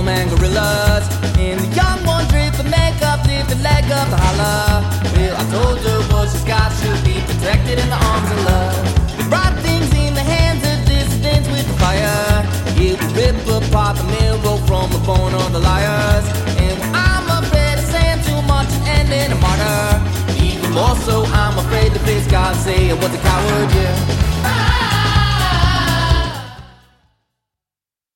man gorillas. And the young ones dripping makeup, lift the leg up to holler. Well, I told her what she's got should be protected in the arms of love. We brought things in the hands of dissidents with the fire. Yeah, we rip apart the mirror from the bone of the liars. And I'm afraid of saying too much and ending a martyr. Even more so, I'm afraid to face God, say I was a coward, yeah.